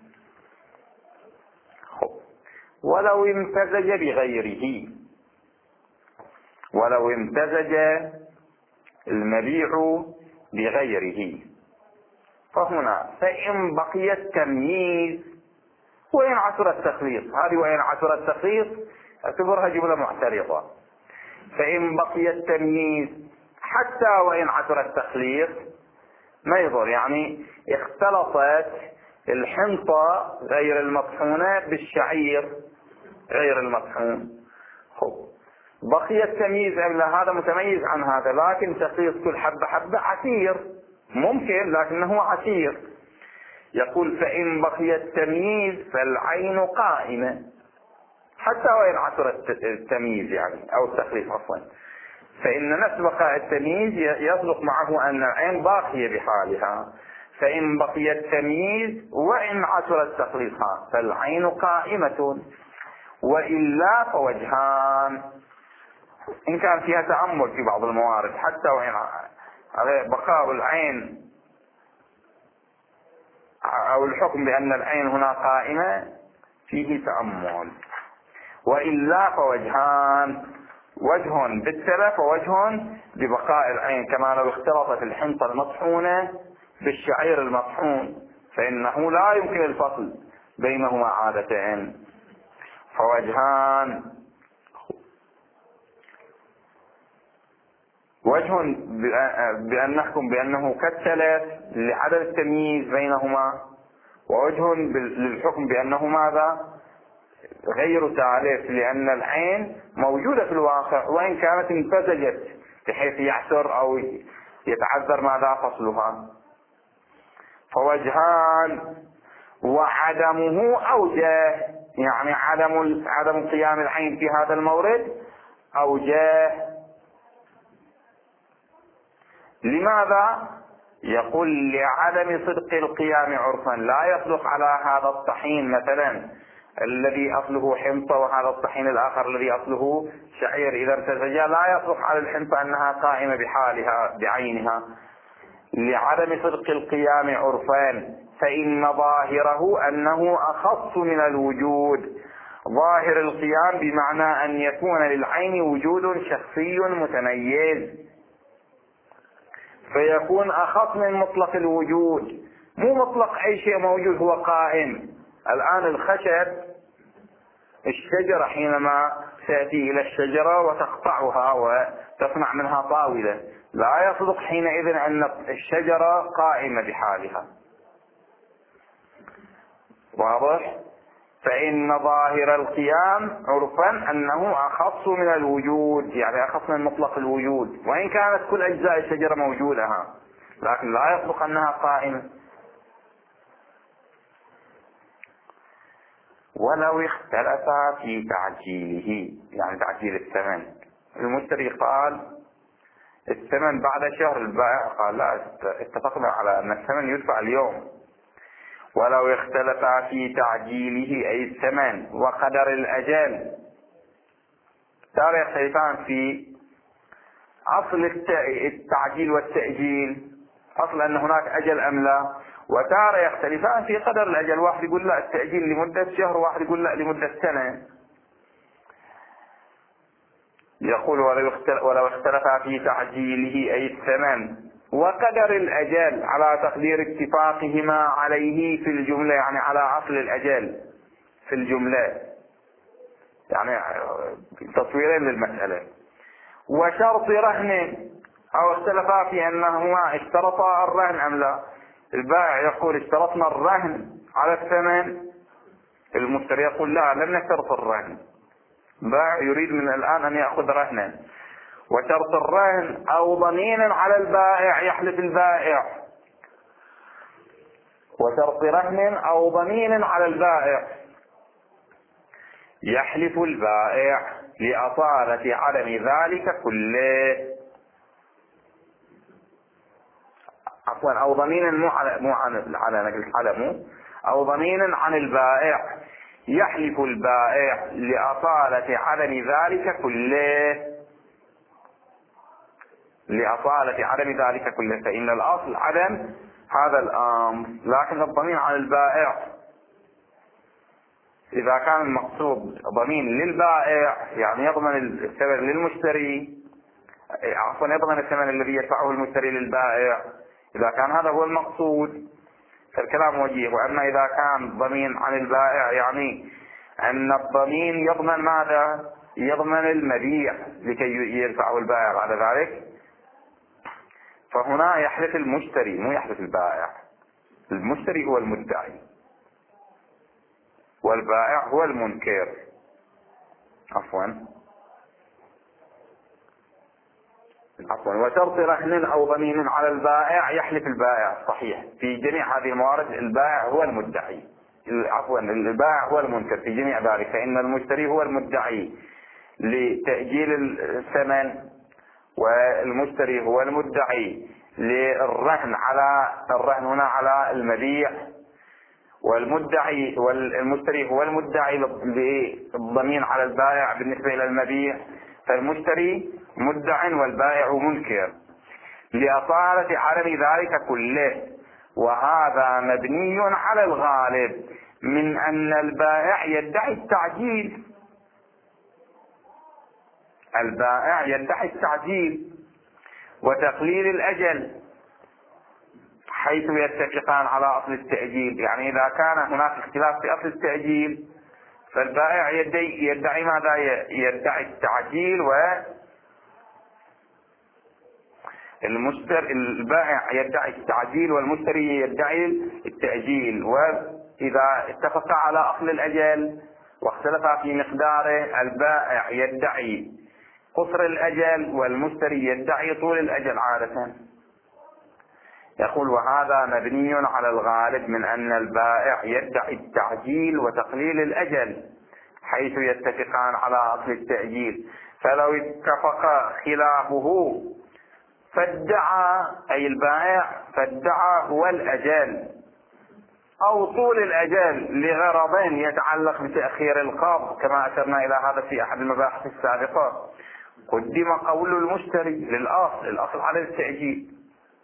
ولو امتزج بغيره، ولو امتزج المبيع بغيره، فهنا فإن بقي التمييز وإن عثر التخليص، هذه وإن عثر التخليص اعتبرها جملة معترضة. فإن بقي التمييز حتى وإن عثر التخليص ما يضر، يعني اختلطت الحنطة غير المطحونة بالشعير غير المطحون، بقي التمييز هذا متميز عن هذا، لكن تخليص كل حبة حبة عسير، ممكن لكنه عسير. يقول فإن بقي التمييز فالعين قائمة حتى وإن عثر التمييز، يعني أو التخليص عفوا، فإن نفس بقاء التمييز يصدق معه أن العين باقية بحالها. فإن بقي التمييز وإن عثر التخليص فالعين قائمة، وإلا فوجهان. إن كان فيها تأمل في بعض الموارد حتى وإن بقاء العين أو الحكم بأن العين هنا قائمة فيه تأمل، وإلا فوجهان، وجه بالتلف ووجه ببقاء العين، كما لو اختلطت الحنطة المطحونة بالشعير المطحون فإنه لا يمكن الفصل بينهما عادة. فوجهان، وجه بأن نحكم بأنه كالتلف لعدم التمييز بينهما، ووجه للحكم بأنه ماذا؟ غير تالف، لأن العين موجودة في الواقع وإن كانت امتزجت بحيث يعسر أو يتعذر ماذا فصلها. فوجهان، وعدمه أوجه، يعني عدم قيام العين في هذا المورد أوجه. لماذا؟ يقول لعدم صدق القيام عرفا، لا يصدق على هذا الطحين مثلا الذي أصله حنطة وهذا الطحين الآخر الذي أصله شعير، إذا ارتزجا لا يصدق على الحنطة أنها قائمة بحالها بعينها لعدم صدق القيام عرفان، فإن ظاهره أنه أخص من الوجود. ظاهر القيام بمعنى أن يكون للعين وجود شخصي متميز، فيكون أخص من مطلق الوجود. مو مطلق أي شيء موجود هو قائم. الآن الخشب، الشجرة حينما تأتي إلى الشجرة وتقطعها وتصنع منها طاولة، لا يصدق حينئذ أن الشجرة قائمة بحالها. واضح؟ فإن ظاهر القيام عرفا أنه أخص من الوجود، يعني أخص من مطلق الوجود، وإن كانت كل أجزاء الشجرة موجودة لكن لا يصدق أنها قائمة. ولو اختلفا في تعجيله، يعني تعجيل الثمن، المشتري قال الثمن بعد شهر، البائع قال لا اتفقنا على أن الثمن يدفع اليوم. ولو اختلفا في تعجيله أي الثمن وقدر الأجل، ترى يختلفان في أصل التعجيل والتأجيل، أصل أن هناك أجل أم لا، وتارة يختلفان في قدر الأجل، واحد يقول لا التأجيل لمدة شهر، واحد يقول لا لمدة سنة. يقول ولو اختلف في تعجيله أي الثمن وقدر الأجل على تقدير اتفاقهما عليه في الجملة، يعني على أصل الأجل في الجملة، يعني تصويرين للمسألة. وشرط رهن أو اختلفا في أنهما اشترطا الرهن أم لا. البائع يقول اشترطنا الرهن على الثمن، المشتري يقول لا لم نشترط الرهن. البائع يريد من الآن أن يأخذ رهنا. وشرط الرهن أو ضمين على البائع يحلف البائع. وشرط رهن أو ضمين على البائع يحلف البائع لأصالة عدم ذلك كله. عفوا أو ضمين مو على نقل حلمه، أو ضمين عن البائع يحلف البائع لأصالة عدم ذلك كله. لأصالة عدم ذلك كله، فإن الأصل عدم هذا الأمر، لكن الضمين عن البائع إذا كان المقصود ضمين للبائع يعني يضمن الثمن للمشتري، عفوا يضمن الثمن الذي يدفعه المشتري للبائع، إذا كان هذا هو المقصود فالكلام وجيه. وأما إذا كان ضمين عن البائع يعني أن الضمين يضمن ماذا؟ يضمن المبيع لكي يدفعه البائع بعد ذلك، فهنا يحلف المشتري مو يحلف البائع. المشتري هو المدعي والبائع هو المنكر. عفوا وشرط رهن أو ضمين على البائع يحلف البائع. صحيح، في جميع هذه الموارد البائع هو المدعي، عفوا البائع هو المنكر في جميع ذلك، فإن المشتري هو المدعي لتأجيل الثمن، والمشتري هو المدعي للرهن على الرهن هنا على المبيع، والمدعي والمشتري هو المدعي للضمين على البائع بالنسبة إلى المبيع، فالمشتري مدع والبائع منكر لأصالة عدم ذلك كله. وهذا مبني على الغالب من أن البائع يدعي التعجيل. البائع يدعي التعجيل وتقليل الأجل حيث يتفقان على أصل التأجيل. يعني إذا كان هناك اختلاف في أصل التأجيل فالبائع يدعي ماذا؟ يدعي التعجيل، البائع يدعي التعجيل والمشتري يدعي التأجيل. وإذا اتفقا على أصل الأجل واختلفا في مقداره، البائع يدعي قصر الأجل والمشتري يدعي طول الأجل عادة. يقول وهذا مبني على الغالب من أن البائع يدعي التعجيل وتقليل الأجل حيث يتفقان على أصل التأجيل. فلو اتفق خلافه فادعى أي البائع فادعى هو الأجل أو طول الأجل لغرضين يتعلق بتأخير القبض، كما أشرنا إلى هذا في أحد المباحث السابقة. قدم قول المشتري للأصل على التأجيل.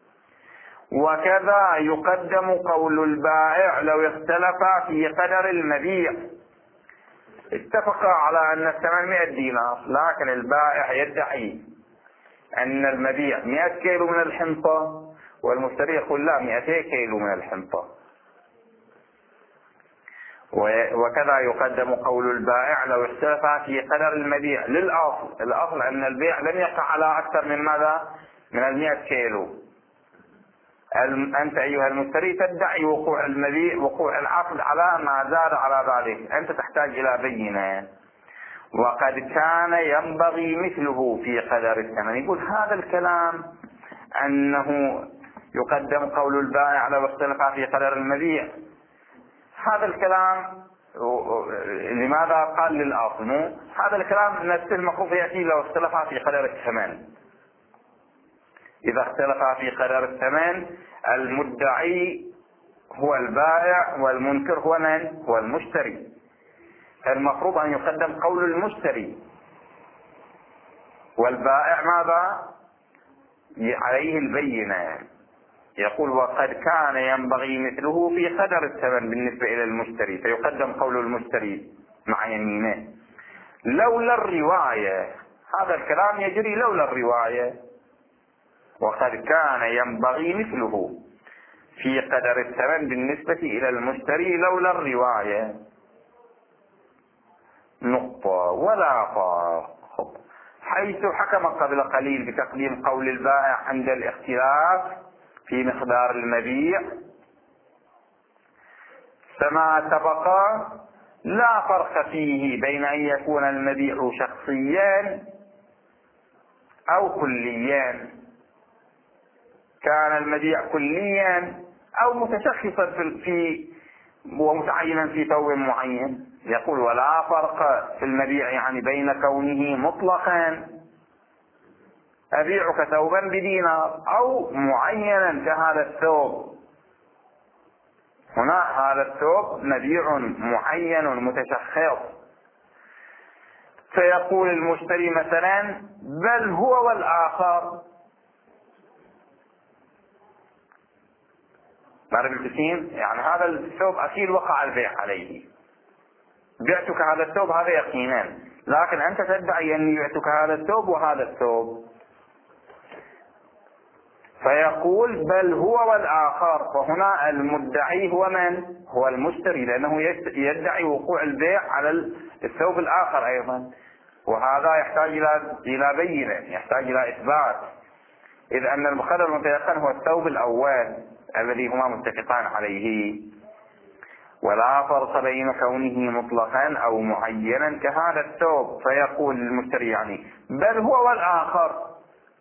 وكذا يقدم قول البائع لو اختلف في قدر المبيع. اتفقا على أن الثمن 100 دينار، لكن البائع يدعي أن المبيع 100 كيلو من الحنطة والمشتري يقول لا 200 كيلو من الحنطة. وكذا يقدم قول البائع لو اختلف في قدر المبيع الأصل أن البيع لم يقع على أكثر من ماذا؟ من 100 كيلو. أنت أيها المشتري تدعي وقوع المبيع وقوع العقد على ما زاد على ذلك، أنت تحتاج إلى بينة. وقد كان ينبغي مثله في قدر الثمن. يقول هذا الكلام أنه يقدم قول البائع لو اختلف في قدر المبيع، هذا الكلام لماذا قال للأصل؟ هذا الكلام نفسه المفروض يأتي لو اختلف في قدر الثمن. إذا اختلف في قدر الثمن المدعي هو البائع والمنكر هو من؟ هو المشتري. المفروض أن يقدم قول المشتري، والبائع ماذا؟ عليه البينة. يقول وقد كان ينبغي مثله في قدر الثمن بالنسبة إلى المشتري، فيقدم قول المشتري مع يمينه. لولا الرواية هذا الكلام يجري لولا الرواية، وقد كان ينبغي مثله في قدر الثمن بالنسبة إلى المشتري لولا الرواية. نقطة ولا فرق. حيث حكم قبل قليل بتقديم قول البائع عند الاختلاف في مقدار المبيع، فما سبق لا فرق فيه بين أن يكون المبيع شخصيا أو كليا. كان المبيع كليا أو متشخصا في ومتعينا في ثوب معين. يقول ولا فرق في المبيع يعني بين كونه مطلقا أبيعك ثوبا بدينار أو معينا كهذا الثوب. هنا هذا الثوب مبيع معين متشخص، فيقول المشتري مثلا بل هو والآخر. يعني هذا الثوب أكيد وقع البيع عليه، بعتك هذا الثوب هذا يقينا، لكن أنت تدعي أني بعتك هذا الثوب وهذا الثوب. فيقول بل هو والآخر، فهنا المدعي هو من؟ هو المشتري، لأنه يدعي وقوع البيع على الثوب الآخر أيضا، وهذا يحتاج إلى بينة، يحتاج إلى إثبات، إذ أن المخرج المتيقن هو الثوب الأول الذي هما متفقان عليه. ولا فرق بين كونه مطلقا أو معينا كهذا الثوب، فيقول المشتري يعني بل هو والآخر.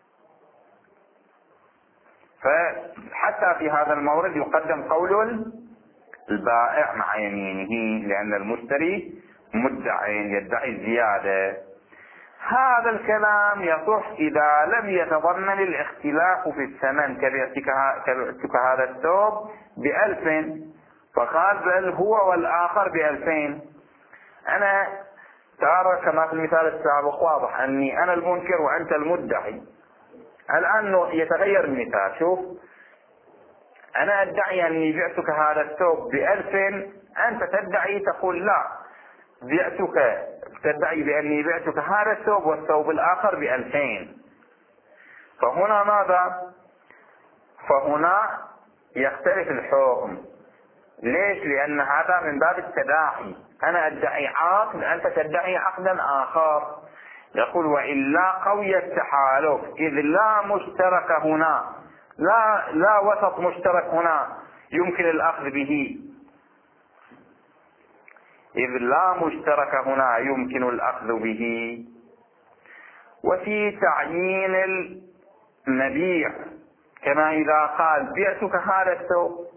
فحتى في هذا المورد يقدم قول البائع مع يمينه، لأن المشتري مدعي يدعي الزيادة. هذا الكلام يصح إذا لم يتضمن الاختلاف في الثمن، كبعتك هذا الثوب ب1000 فقال بل هو والآخر ب2000. أنا ترى كما في المثال السابق واضح أني أنا المنكر وأنت المدعي. الآن يتغير المثال. شوف، أنا أدعي أني بعتك هذا الثوب ب1000، أنت تدعي تقول لا بعتك، تدعي بأني بعتك هذا الثوب والثوب الآخر ب2000. فهنا ماذا؟ فهنا يختلف الحكم. ليش؟ لأن هذا من باب التداعي، أنا أدعي عقد، أنت تدعي عقدا آخر. يقول وإلا قوي التحالف، إذ لا مشترك هنا، لا وسط مشترك هنا يمكن الأخذ به، إذ لا مشترك هنا يمكن الأخذ به. وفي تعيين المبيع كما إذا قال بعتك هذا الثوب،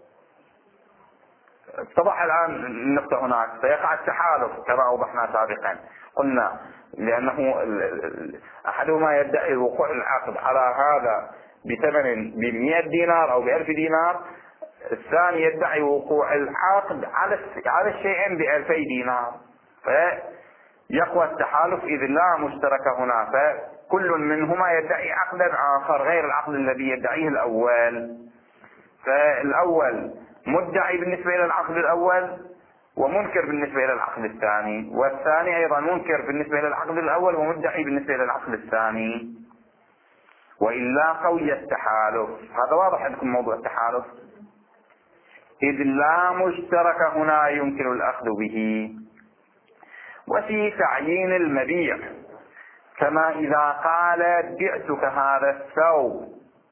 اتضح الآن النقطة هناك، فيقع التحالف كما أوضحنا سابقا. قلنا لأنه أحدهما يدعي وقوع العقد على هذا بثمن ب100 دينار أو ب1000 دينار، الثاني يدعي وقوع العقد على الشيئين ب2000 دينار، فيقوى التحالف إذ لا مشترك هنا، فكل منهما يدعي عقدا آخر غير العقد الذي يدعيه الأول. فالأول مدعي بالنسبة إلى العقد الأول ومنكر بالنسبة إلى العقد الثاني، والثاني أيضا منكر بالنسبة إلى العقد الأول ومدعي بالنسبة إلى العقد الثاني. وإلا قوي التحالف. هذا واضح عندكم موضوع التحالف. إذ لا مشترك هنا يمكن الأخذ به. وفي تعيين المبيع كما إذا قال بعتك هذا الثوب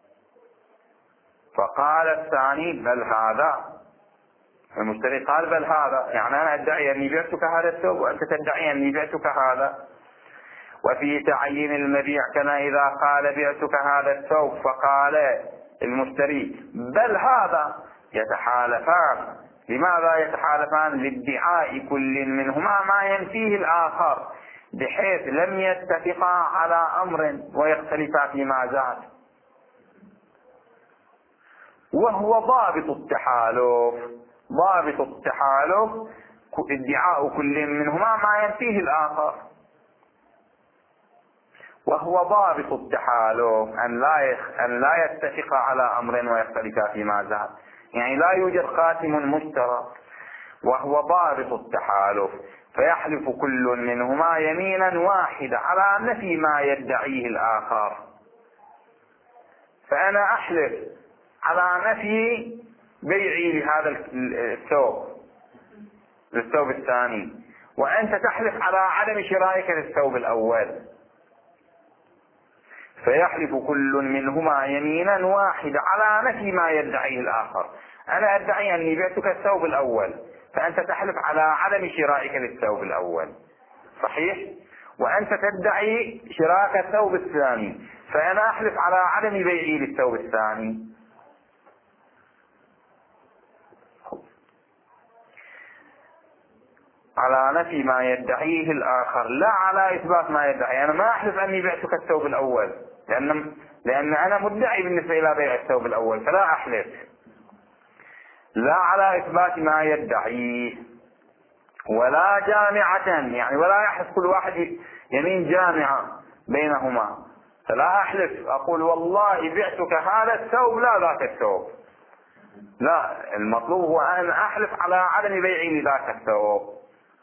فقال الثاني بل هذا، المشتري قال بل هذا، يعني أنا أدعي أني بعتك هذا الثوب وأنت تدعي أني بعتك هذا. وفي تعيين المبيع كما إذا قال بعتك هذا الثوب فقال المشتري بل هذا، يتحالفان. لماذا يتحالفان؟ لادعاء كل منهما ما ينفيه الآخر، بحيث لم يتفقا على أمر ويختلفا فيما زاد. وهو ضابط التحالف. ضابط التحالف ادعاء كل منهما ما ينفيه الآخر. وهو ضابط التحالف أن لا يتفق على أمر ويختلفا فيما زاد، يعني لا يوجد خاتم مشترك. وهو ضابط التحالف فيحلف كل منهما يمينا واحدة على نفي ما يدعيه الآخر. فأنا أحلف على نفي بيعي لهذا للثوب الثاني، وأنت تحلف على عدم شرائك للثوب الأول. فيحلف كل منهما يمينا واحدة على نفي ما يدعيه الآخر. أنا أدعي أني بعتك الثوب الأول، فأنت تحلف على عدم شرائك للثوب الأول، صحيح؟ وأنت تدعي شراء الثوب الثاني، فأنا أحلف على عدم بيعي للثوب الثاني. على نفي ما يدعيه الآخر لا على إثبات ما يدعي. أنا ما أحلف أني بعتك الثوب الأول لأن أنا مدعي بالنسبة إلى بيع الثوب الأول، فلا أحلف. لا على إثبات ما يدعيه، ولا جامعة، يعني ولا يحلف كل واحد يمين جامعة بينهما. فلا أحلف أقول والله بعتك هذا الثوب لا ذاك الثوب، لا، المطلوب هو أن أحلف على عدم بيعي لذاك الثوب.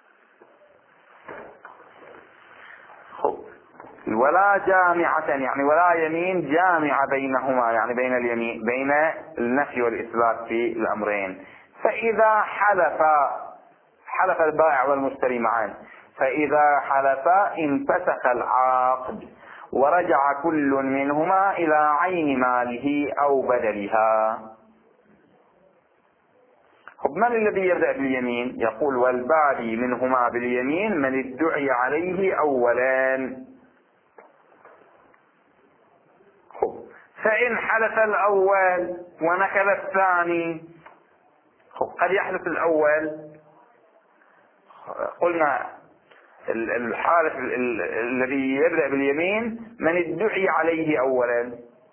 ولا جامعة، يعني ولا يمين جامعة بينهما، يعني بين النفي والإثبات في الأمرين. فإذا حلف البائع والمشتري معا، فإذا حلفا انفسخ العقد ورجع كل منهما إلى عين ماله أو بدلها. من الذي يبدأ باليمين؟ يقول والبادي منهما باليمين من ادعي عليه أولا. فإن حلف الأول ونكل الثاني، قد يحلف الأول، قلنا الحالف الذي يبدأ باليمين من ادعي عليه أولا.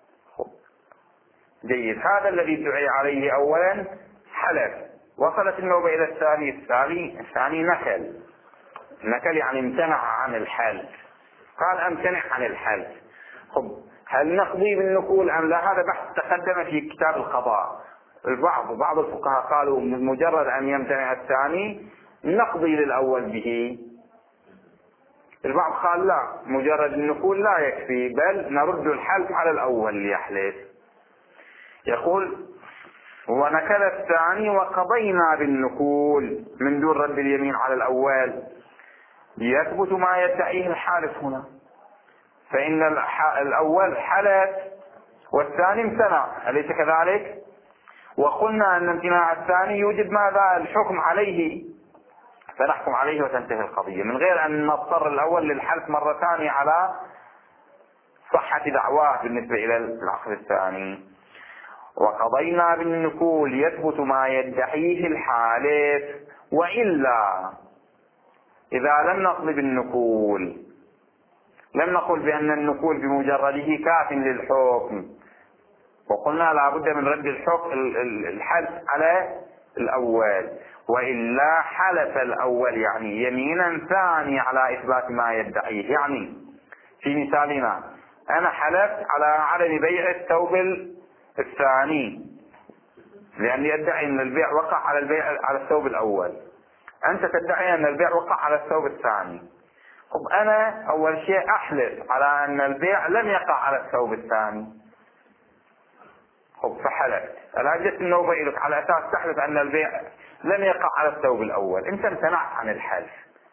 جيد، هذا الذي ادعي عليه أولا حلف، وصلت النوبة إلى الثاني نكل يعني امتنع عن الحلف، قال امتنع عن الحلف. هل نقضي بالنقول أم لا؟ هذا بحث تقدم في كتاب القضاء. بعض الفقهاء قالوا مجرد أن يمتنع الثاني نقضي للأول به، البعض قال لا، مجرد النقول لا يكفي، بل نرد الحلف على الأول ليحلف. يقول ونكل الثاني وقضينا بالنقول من دون رد اليمين على الأول ليثبت ما يدعيه الحالف هنا. فإن الأول حلف والثاني امتنع، أليس كذلك؟ وقلنا أن امتناع الثاني يوجب ماذا؟ الحكم عليه، فنحكم عليه وتنتهي القضية من غير أن نضطر الأول للحلف مرة ثانية على صحة دعواه بالنسبة إلى العقد الثاني. وقضينا بالنقول يثبت ما يدعيه الحالف، وإلا إذا لم نقضي بالنقول لم نقل بأن النقول بمجرده كاف للحكم، وقلنا لا بد من رد الحلف على الأول، وإلا حلف الأول يعني يمينا ثاني على إثبات ما يدعيه. يعني في مثالنا أنا حلفت على عدم بيع الثوب الثاني لأني أدعي أن البيع وقع على الثوب الأول، أنت تدعي أن البيع وقع على الثوب الثاني. أنا أول شيء أحلف على أن البيع لم يقع على الثوب الثاني، فحلفت. الآن جت النوبة إليك على أساس تحلف أن البيع لم يقع على الثوب الأول، أنت امتنعت عن الحلف.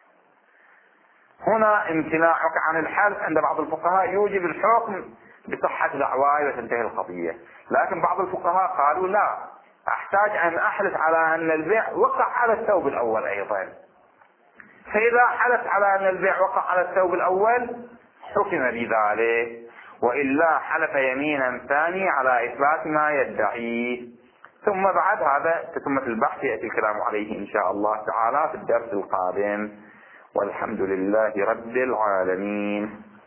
هنا امتناعك عن الحلف عند بعض الفقهاء يوجب الحكم بصحة دعواي وتنتهي القضية، لكن بعض الفقهاء قالوا لا، أحتاج أن أحلف على أن البيع وقع على الثوب الأول أيضا. فإذا حلف على أن البيع وقع على الثوب الأول حكم بذلك، وإلا حلف يمينا ثاني على إثبات ما يدعيه. ثم بعد هذا تتمة البحث يأتي الكلام عليه إن شاء الله تعالى في الدرس القادم، والحمد لله رب العالمين.